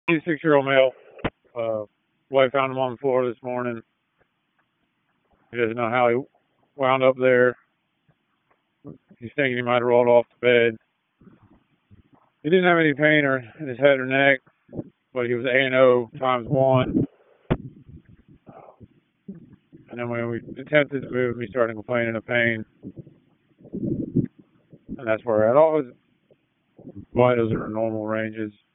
He's a 6-year-old male. Wife found him on the floor this morning. He doesn't know how he wound up there. He's thinking he might have rolled off the bed. He didn't have any pain or in his head or neck, but he was A&O times one. And then when we attempted to move him, he started complaining of pain. And that's where we're at. All his vitals are in normal ranges.